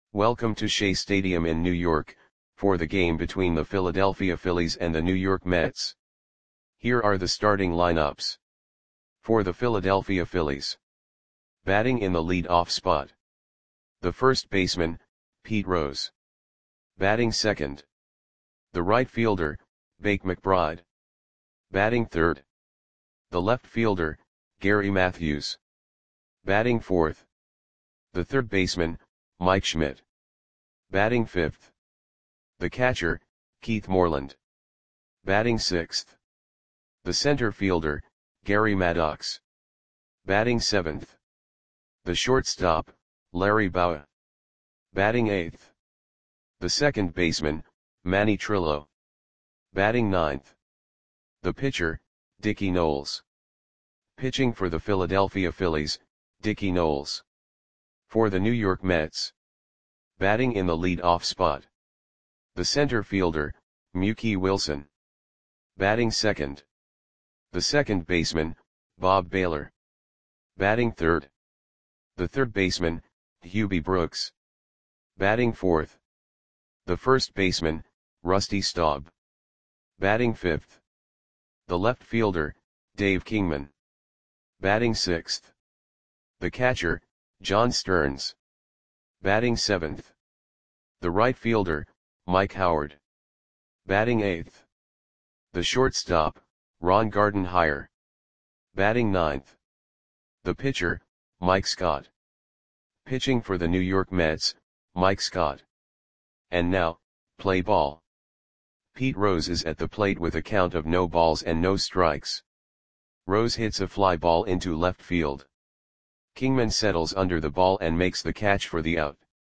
Welcome to Shea Stadium in New York, for the game between the Philadelphia Phillies and the New York Mets. Here are the starting lineups. For the Philadelphia Phillies. Batting in the lead-off spot. The first baseman, Pete Rose. Batting second. The right fielder, Bake McBride. Batting third. The left fielder, Gary Matthews. Batting fourth. The third baseman, Mike Schmidt. Batting fifth. The catcher, Keith Moreland. Batting sixth. The center fielder, Gary Maddox. Batting seventh. The shortstop, Larry Bowa. Batting eighth. The second baseman, Manny Trillo. Batting ninth. The pitcher, Dickie Noles. Pitching for the Philadelphia Phillies, Dickie Noles. For the New York Mets. Batting in the lead-off spot. The center fielder, Mookie Wilson. Batting second. The second baseman, Bob Baylor. Batting third. The third baseman, Hubie Brooks. Batting fourth. The first baseman, Rusty Staub. Batting fifth. The left fielder, Dave Kingman. Batting sixth. The catcher, John Stearns. Batting seventh. The right fielder, Mike Howard. Batting eighth. The shortstop, Ron Gardenhire. Batting ninth. The pitcher, Mike Scott. Pitching for the New York Mets, Mike Scott. And now, play ball. Pete Rose is at the plate with a count of no balls and no strikes. Rose hits a fly ball into left field. Kingman settles under the ball and makes the catch for the out.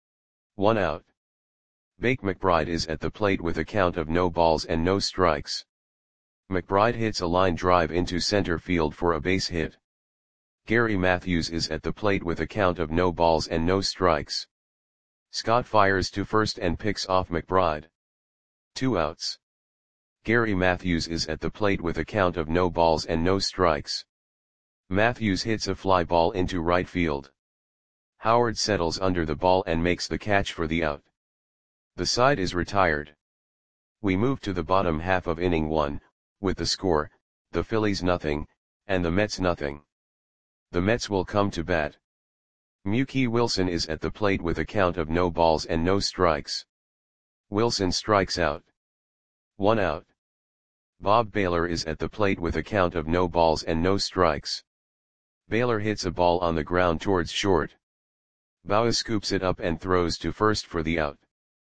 1 out. Bake McBride is at the plate with a count of no balls and no strikes. McBride hits a line drive into center field for a base hit. Gary Matthews is at the plate with a count of no balls and no strikes. Scott fires to first and picks off McBride. 2 outs. Gary Matthews is at the plate with a count of no balls and no strikes. Matthews hits a fly ball into right field. Howard settles under the ball and makes the catch for the out. The side is retired. We move to the bottom half of inning 1, with the score, the Phillies nothing, and the Mets nothing. The Mets will come to bat. Mookie Wilson is at the plate with a count of no balls and no strikes. Wilson strikes out. 1 out. Bob Baylor is at the plate with a count of no balls and no strikes. Baylor hits a ball on the ground towards short. Bowa scoops it up and throws to first for the out.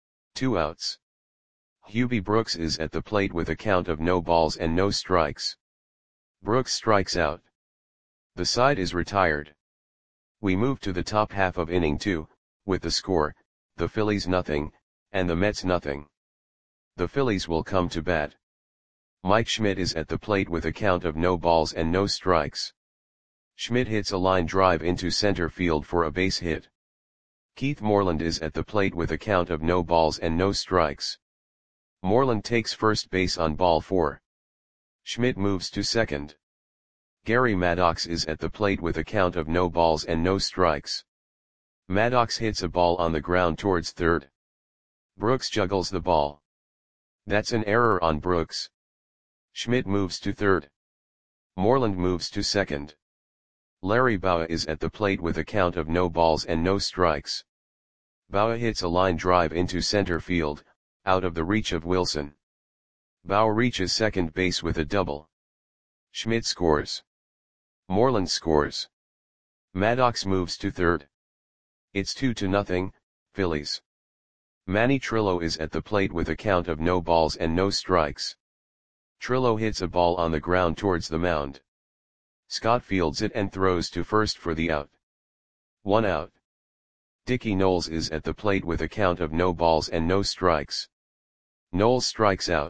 2 outs. Hubie Brooks is at the plate with a count of no balls and no strikes. Brooks strikes out. The side is retired. We move to the top half of inning 2, with the score, the Phillies nothing, and the Mets nothing. The Phillies will come to bat. Mike Schmidt is at the plate with a count of no balls and no strikes. Schmidt hits a line drive into center field for a base hit. Keith Moreland is at the plate with a count of no balls and no strikes. Moreland takes first base on ball 4. Schmidt moves to second. Gary Maddox is at the plate with a count of no balls and no strikes. Maddox hits a ball on the ground towards third. Brooks juggles the ball. That's an error on Brooks. Schmidt moves to third. Moreland moves to second. Larry Bowa is at the plate with a count of no balls and no strikes. Bowa hits a line drive into center field, out of the reach of Wilson. Bowa reaches second base with a double. Schmidt scores. Moreland scores. Maddox moves to third. It's 2-0, Phillies. Manny Trillo is at the plate with a count of no balls and no strikes. Trillo hits a ball on the ground towards the mound. Scott fields it and throws to first for the out. 1 out. Dickie Noles is at the plate with a count of no balls and no strikes. Noles strikes out.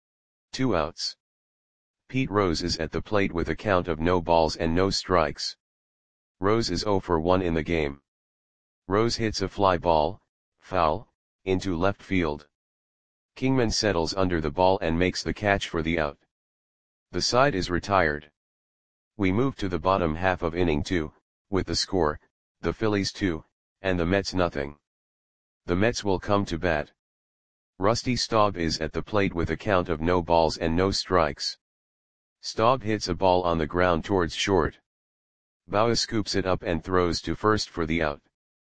2 outs. Pete Rose is at the plate with a count of no balls and no strikes. Rose is 0 for 1 in the game. Rose hits a fly ball, foul, into left field. Kingman settles under the ball and makes the catch for the out. The side is retired. We move to the bottom half of inning 2, with the score, the Phillies 2, and the Mets nothing. The Mets will come to bat. Rusty Staub is at the plate with a count of no balls and no strikes. Staub hits a ball on the ground towards short. Bauer scoops it up and throws to first for the out.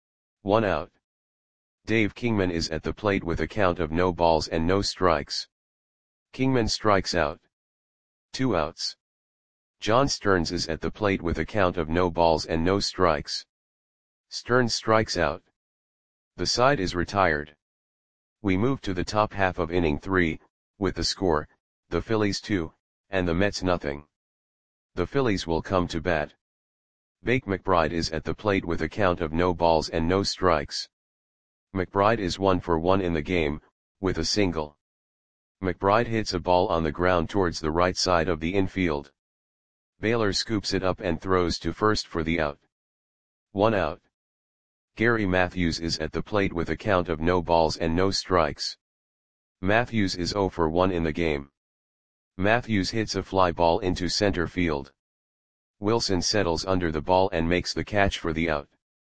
1 out. Dave Kingman is at the plate with a count of no balls and no strikes. Kingman strikes out. 2 outs. John Stearns is at the plate with a count of no balls and no strikes. Stearns strikes out. The side is retired. We move to the top half of inning 3, with the score, the Phillies 2, and the Mets nothing. The Phillies will come to bat. Bake McBride is at the plate with a count of no balls and no strikes. McBride is 1 for 1 in the game, with a single. McBride hits a ball on the ground towards the right side of the infield. Baylor scoops it up and throws to first for the out. 1 out. Gary Matthews is at the plate with a count of no balls and no strikes. Matthews is 0 for 1 in the game. Matthews hits a fly ball into center field. Wilson settles under the ball and makes the catch for the out.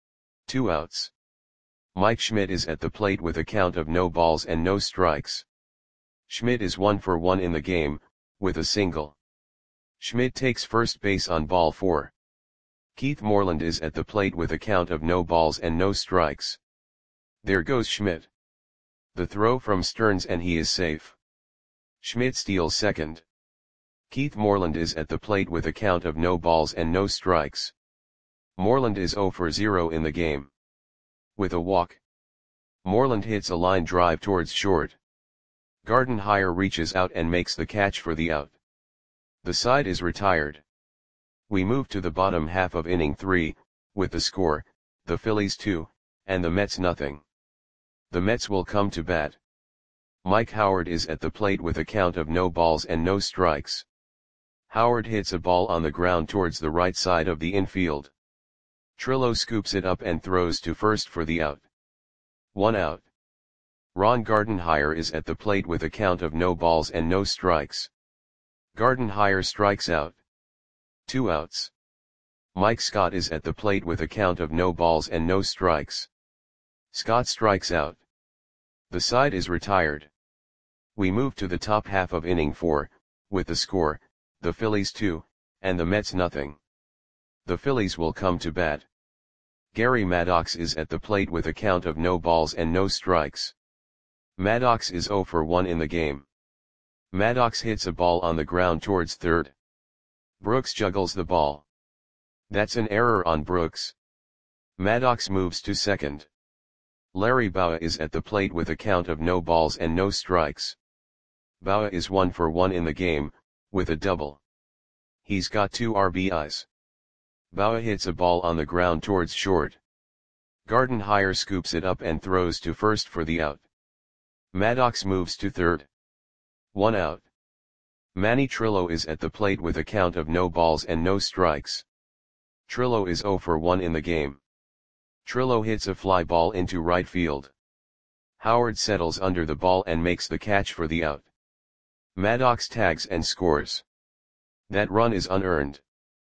2 outs. Mike Schmidt is at the plate with a count of no balls and no strikes. Schmidt is 1 for 1 in the game, with a single. Schmidt takes first base on ball 4. Keith Moreland is at the plate with a count of no balls and no strikes. There goes Schmidt. The throw from Stearns and he is safe. Schmidt steals second. Keith Moreland is at the plate with a count of no balls and no strikes. Moreland is 0 for 0 in the game. With a walk. Moreland hits a line drive towards short. Gardenhire reaches out and makes the catch for the out. The side is retired. We move to the bottom half of inning 3, with the score, the Phillies 2, and the Mets nothing. The Mets will come to bat. Mike Howard is at the plate with a count of no balls and no strikes. Howard hits a ball on the ground towards the right side of the infield. Trillo scoops it up and throws to first for the out. 1 out. Ron Gardenhire is at the plate with a count of no balls and no strikes. Gardenhire strikes out. 2 outs. Mike Scott is at the plate with a count of no balls and no strikes. Scott strikes out. The side is retired. We move to the top half of inning 4, with the score, the Phillies 2, and the Mets nothing. The Phillies will come to bat. Gary Maddox is at the plate with a count of no balls and no strikes. Maddox is 0 for 1 in the game. Maddox hits a ball on the ground towards third. Brooks juggles the ball. That's an error on Brooks. Maddox moves to second. Larry Bowa is at the plate with a count of no balls and no strikes. Bowa is 1 for 1 in the game, with a double. He's got 2 RBIs. Bowa hits a ball on the ground towards short. Gardenhire scoops it up and throws to first for the out. Maddox moves to third. 1 out. Manny Trillo is at the plate with a count of no balls and no strikes. Trillo is 0 for 1 in the game. Trillo hits a fly ball into right field. Howard settles under the ball and makes the catch for the out. Maddox tags and scores. That run is unearned.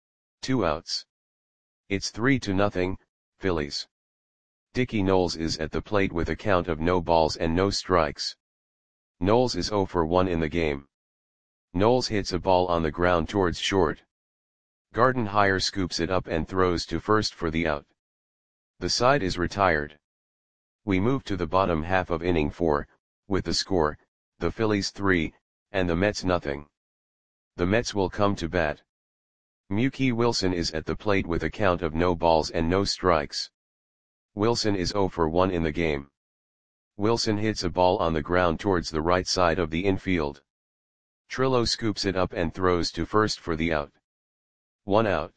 2 outs. It's 3-0, Phillies. Dickie Knowles is at the plate with a count of no balls and no strikes. Knowles is 0 for 1 in the game. Knowles hits a ball on the ground towards short. Gardenhire scoops it up and throws to first for the out. The side is retired. We move to the bottom half of inning 4, with the score, the Phillies 3, and the Mets nothing. The Mets will come to bat. Mookie Wilson is at the plate with a count of no balls and no strikes. Wilson is 0 for 1 in the game. Wilson hits a ball on the ground towards the right side of the infield. Trillo scoops it up and throws to first for the out. 1 out.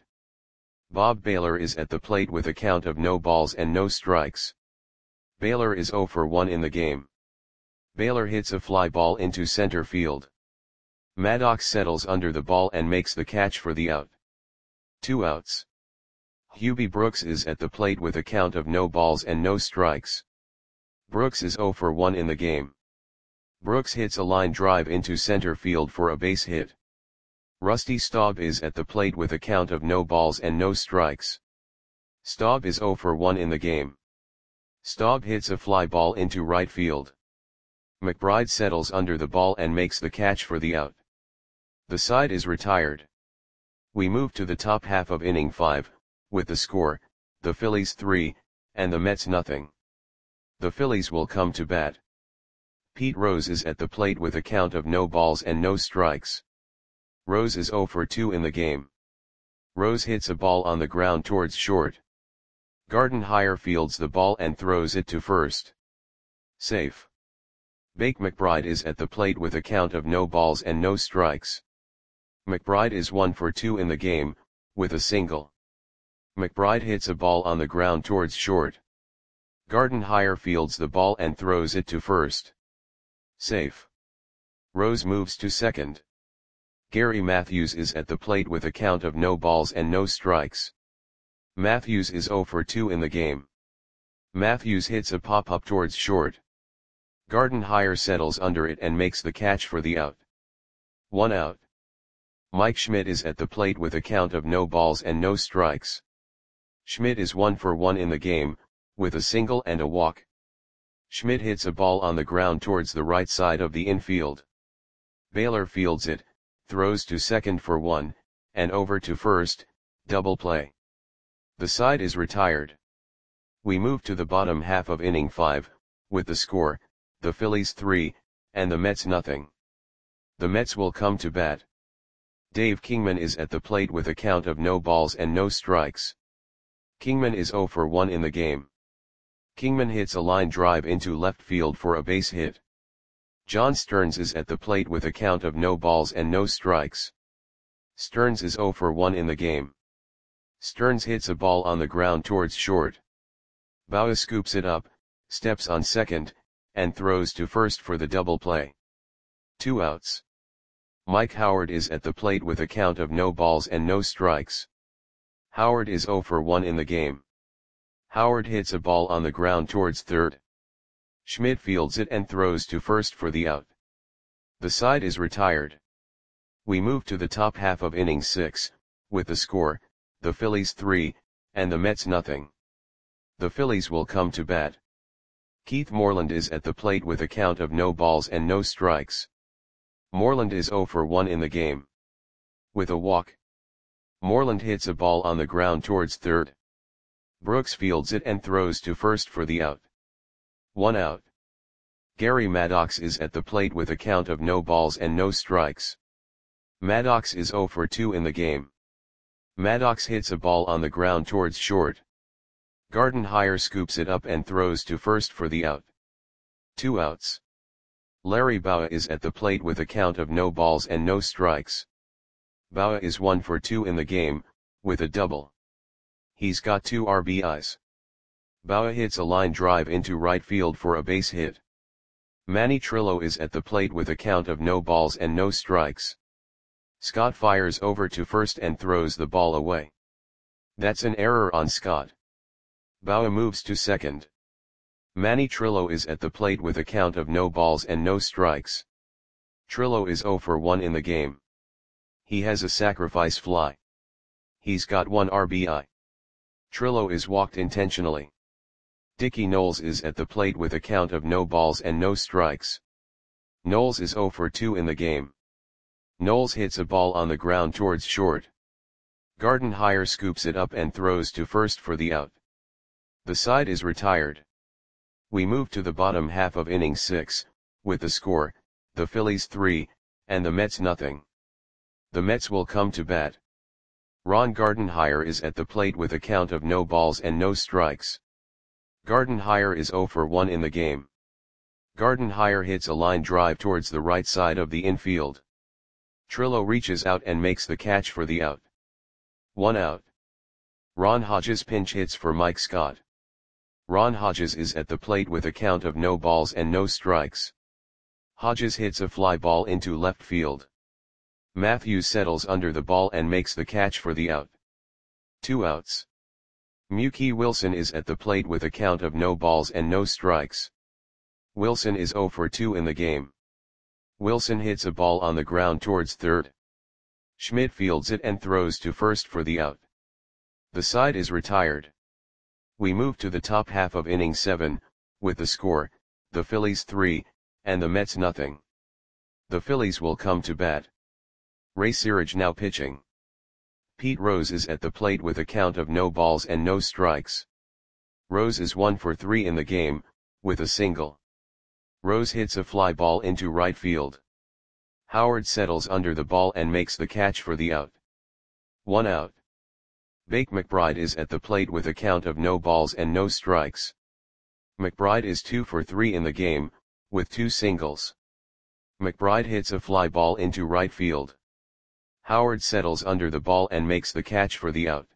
Bob Baylor is at the plate with a count of no balls and no strikes. Baylor is 0 for 1 in the game. Baylor hits a fly ball into center field. Maddox settles under the ball and makes the catch for the out. 2 outs. Hubie Brooks is at the plate with a count of no balls and no strikes. Brooks is 0 for 1 in the game. Brooks hits a line drive into center field for a base hit. Rusty Staub is at the plate with a count of no balls and no strikes. Staub is 0 for 1 in the game. Staub hits a fly ball into right field. McBride settles under the ball and makes the catch for the out. The side is retired. We move to the top half of inning 5, with the score, the Phillies 3, and the Mets nothing. The Phillies will come to bat. Pete Rose is at the plate with a count of no balls and no strikes. Rose is 0 for 2 in the game. Rose hits a ball on the ground towards short. Gardenhire fields the ball and throws it to first. Safe. Bake McBride is at the plate with a count of no balls and no strikes. McBride is 1 for 2 in the game, with a single. McBride hits a ball on the ground towards short. Gardenhire fields the ball and throws it to first. Safe. Rose moves to second. Gary Matthews is at the plate with a count of no balls and no strikes. Matthews is 0 for 2 in the game. Matthews hits a pop-up towards short. Gardenhire settles under it and makes the catch for the out. 1 out. Mike Schmidt is at the plate with a count of no balls and no strikes. Schmidt is 1 for 1 in the game, with a single and a walk. Schmidt hits a ball on the ground towards the right side of the infield. Baylor fields it, throws to second for 1, and over to first, double play. The side is retired. We move to the bottom half of inning 5, with the score, the Phillies 3, and the Mets nothing. The Mets will come to bat. Dave Kingman is at the plate with a count of no balls and no strikes. Kingman is 0 for 1 in the game. Kingman hits a line drive into left field for a base hit. John Stearns is at the plate with a count of no balls and no strikes. Stearns is 0 for 1 in the game. Stearns hits a ball on the ground towards short. Bauer scoops it up, steps on second, and throws to first for the double play. 2 outs. Mike Howard is at the plate with a count of no balls and no strikes. Howard is 0 for 1 in the game. Howard hits a ball on the ground towards third. Schmidt fields it and throws to first for the out. The side is retired. We move to the top half of inning 6, with the score, the Phillies 3, and the Mets nothing. The Phillies will come to bat. Keith Moreland is at the plate with a count of no balls and no strikes. Moreland is 0 for 1 in the game. With a walk. Moreland hits a ball on the ground towards third. Brooks fields it and throws to first for the out. 1 out. Gary Maddox is at the plate with a count of no balls and no strikes. Maddox is 0 for 2 in the game. Maddox hits a ball on the ground towards short. Gardenhire scoops it up and throws to first for the out. 2 outs. Larry Bowa is at the plate with a count of no balls and no strikes. Bowa is 1 for 2 in the game, with a double. He's got 2 RBIs. Bowa hits a line drive into right field for a base hit. Manny Trillo is at the plate with a count of no balls and no strikes. Scott fires over to first and throws the ball away. That's an error on Scott. Bowa moves to second. Manny Trillo is at the plate with a count of no balls and no strikes. Trillo is 0 for 1 in the game. He has a sacrifice fly. He's got 1 RBI. Trillo is walked intentionally. Dickie Knowles is at the plate with a count of no balls and no strikes. Knowles is 0 for 2 in the game. Knowles hits a ball on the ground towards short. Gardenhire scoops it up and throws to first for the out. The side is retired. We move to the bottom half of inning 6, with the score, the Phillies 3, and the Mets nothing. The Mets will come to bat. Ron Gardenhire is at the plate with a count of no balls and no strikes. Gardenhire is 0 for 1 in the game. Gardenhire hits a line drive towards the right side of the infield. Trillo reaches out and makes the catch for the out. 1 out. Ron Hodges pinch hits for Mike Scott. Ron Hodges is at the plate with a count of no balls and no strikes. Hodges hits a fly ball into left field. Matthews settles under the ball and makes the catch for the out. 2 outs. Mookie Wilson is at the plate with a count of no balls and no strikes. Wilson is 0 for 2 in the game. Wilson hits a ball on the ground towards third. Schmidt fields it and throws to first for the out. The side is retired. We move to the top half of inning 7, with the score, the Phillies 3, and the Mets nothing. The Phillies will come to bat. Ray Searage now pitching. Pete Rose is at the plate with a count of no balls and no strikes. Rose is 1 for 3 in the game, with a single. Rose hits a fly ball into right field. Howard settles under the ball and makes the catch for the out. 1 out. Bake McBride is at the plate with a count of no balls and no strikes. McBride is 2 for 3 in the game, with 2 singles. McBride hits a fly ball into right field. Howard settles under the ball and makes the catch for the out.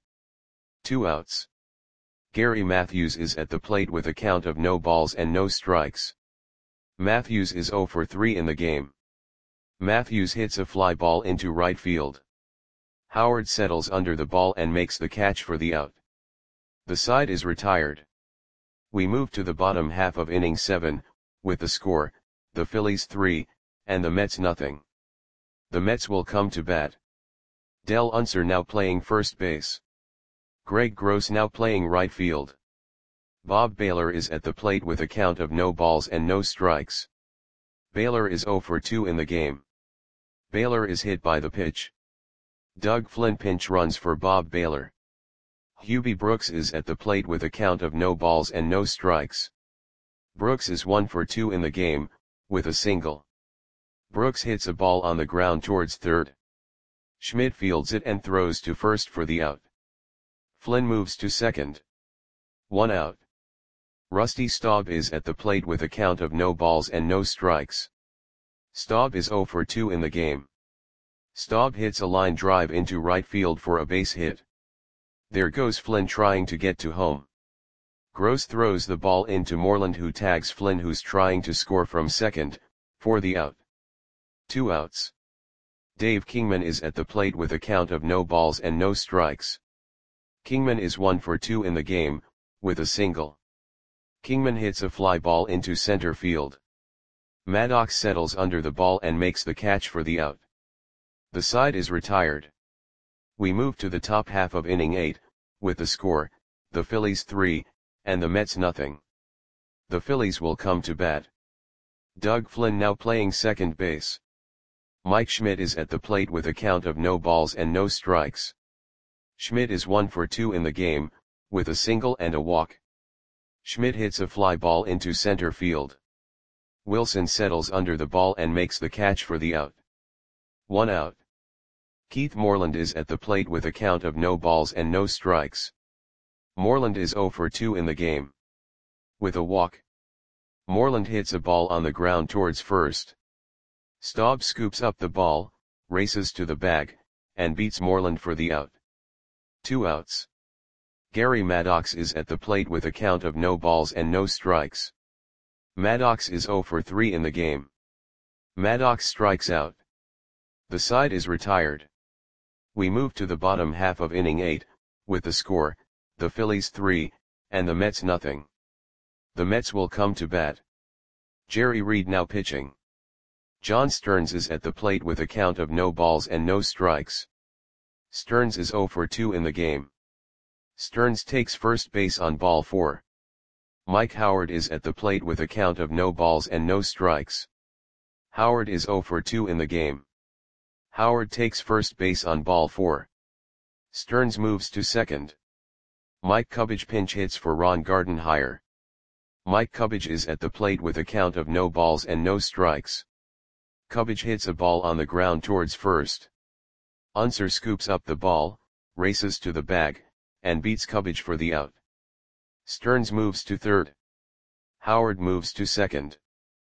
2 outs. Gary Matthews is at the plate with a count of no balls and no strikes. Matthews is 0 for 3 in the game. Matthews hits a fly ball into right field. Howard settles under the ball and makes the catch for the out. The side is retired. We move to the bottom half of inning 7, with the score, the Phillies 3, and the Mets nothing. The Mets will come to bat. Del Unser now playing first base. Greg Gross now playing right field. Bob Baylor is at the plate with a count of no balls and no strikes. Baylor is 0 for 2 in the game. Baylor is hit by the pitch. Doug Flynn pinch runs for Bob Baylor. Hubie Brooks is at the plate with a count of no balls and no strikes. Brooks is 1 for 2 in the game, with a single. Brooks hits a ball on the ground towards third. Schmidt fields it and throws to first for the out. Flynn moves to second. 1 out. Rusty Staub is at the plate with a count of no balls and no strikes. Staub is 0 for 2 in the game. Staub hits a line drive into right field for a base hit. There goes Flynn trying to get to home. Gross throws the ball into Moreland, who tags Flynn, who's trying to score from second, for the out. 2 outs. Dave Kingman is at the plate with a count of no balls and no strikes. Kingman is 1 for 2 in the game, with a single. Kingman hits a fly ball into center field. Maddox settles under the ball and makes the catch for the out. The side is retired. We move to the top half of inning 8, with the score, the Phillies 3, and the Mets nothing. The Phillies will come to bat. Doug Flynn now playing second base. Mike Schmidt is at the plate with a count of no balls and no strikes. Schmidt is 1 for 2 in the game, with a single and a walk. Schmidt hits a fly ball into center field. Wilson settles under the ball and makes the catch for the out. 1 out. Keith Moreland is at the plate with a count of no balls and no strikes. Moreland is 0 for 2 in the game. With a walk. Moreland hits a ball on the ground towards first. Staub scoops up the ball, races to the bag, and beats Moreland for the out. 2 outs. Gary Maddox is at the plate with a count of no balls and no strikes. Maddox is 0 for 3 in the game. Maddox strikes out. The side is retired. We move to the bottom half of inning 8, with the score, the Phillies 3, and the Mets nothing. The Mets will come to bat. Jerry Reed now pitching. John Stearns is at the plate with a count of no balls and no strikes. Stearns is 0 for 2 in the game. Stearns takes first base on ball 4. Mike Howard is at the plate with a count of no balls and no strikes. Howard is 0 for 2 in the game. Howard takes first base on ball 4. Stearns moves to second. Mike Cubbage pinch hits for Ron Gardenhire. Mike Cubbage is at the plate with a count of no balls and no strikes. Cubbage hits a ball on the ground towards first. Unser scoops up the ball, races to the bag, and beats Cubbage for the out. Stearns moves to third. Howard moves to second.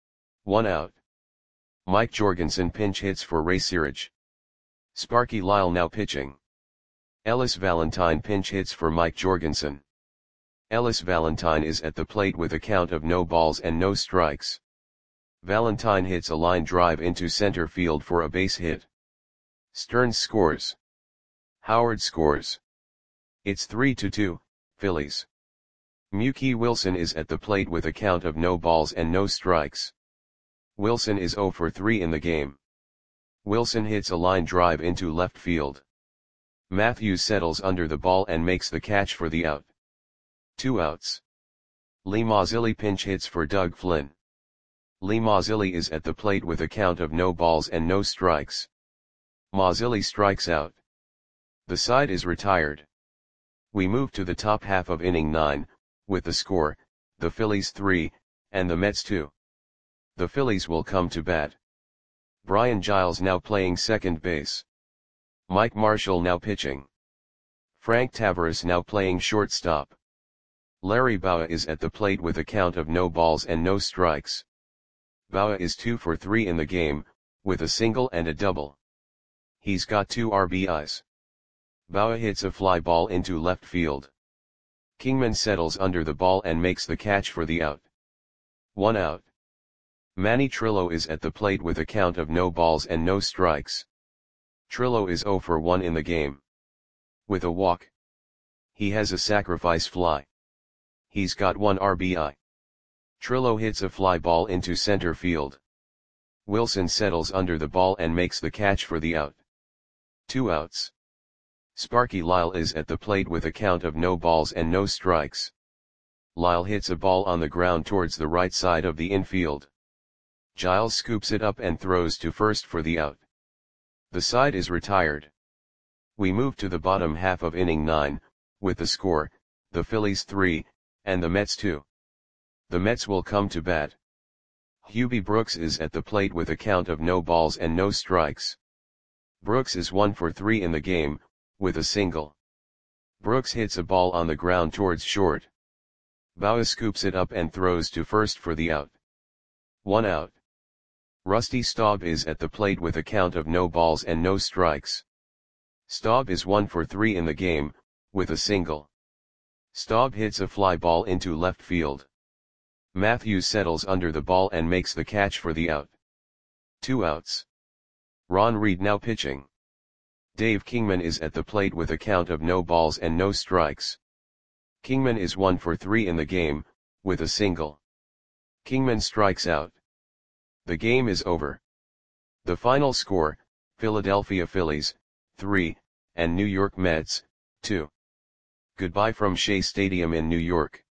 1 out. Mike Jorgensen pinch hits for Ray Searage. Sparky Lyle now pitching. Ellis Valentine pinch hits for Mike Jorgensen. Ellis Valentine is at the plate with a count of no balls and no strikes. Valentine hits a line drive into center field for a base hit. Stearns scores. Howard scores. It's 3-2, Phillies. Mookie Wilson is at the plate with a count of no balls and no strikes. Wilson is 0 for 3 in the game. Wilson hits a line drive into left field. Matthews settles under the ball and makes the catch for the out. 2 outs. Lee Mazzilli pinch hits for Doug Flynn. Lee Mazzilli is at the plate with a count of no balls and no strikes. Mazzilli strikes out. The side is retired. We move to the top half of inning 9, with the score, the Phillies 3, and the Mets 2. The Phillies will come to bat. Brian Giles now playing second base. Mike Marshall now pitching. Frank Tavares now playing shortstop. Larry Bowa is at the plate with a count of no balls and no strikes. Bowa is 2 for 3 in the game, with a single and a double. He's got 2 RBIs. Bowa hits a fly ball into left field. Kingman settles under the ball and makes the catch for the out. 1 out. Manny Trillo is at the plate with a count of no balls and no strikes. Trillo is 0 for 1 in the game. With a walk. He has a sacrifice fly. He's got 1 RBI. Trillo hits a fly ball into center field. Wilson settles under the ball and makes the catch for the out. 2 outs. Sparky Lyle is at the plate with a count of no balls and no strikes. Lyle hits a ball on the ground towards the right side of the infield. Giles scoops it up and throws to first for the out. The side is retired. We move to the bottom half of inning 9, with the score, the Phillies 3, and the Mets 2. The Mets will come to bat. Hubie Brooks is at the plate with a count of no balls and no strikes. Brooks is 1 for 3 in the game, with a single. Brooks hits a ball on the ground towards short. Bowa scoops it up and throws to first for the out. 1 out. Rusty Staub is at the plate with a count of no balls and no strikes. Staub is 1 for 3 in the game, with a single. Staub hits a fly ball into left field. Matthews settles under the ball and makes the catch for the out. 2 outs. Ron Reed now pitching. Dave Kingman is at the plate with a count of no balls and no strikes. Kingman is 1 for 3 in the game, with a single. Kingman strikes out. The game is over. The final score, Philadelphia Phillies, 3, and New York Mets, 2. Goodbye from Shea Stadium in New York.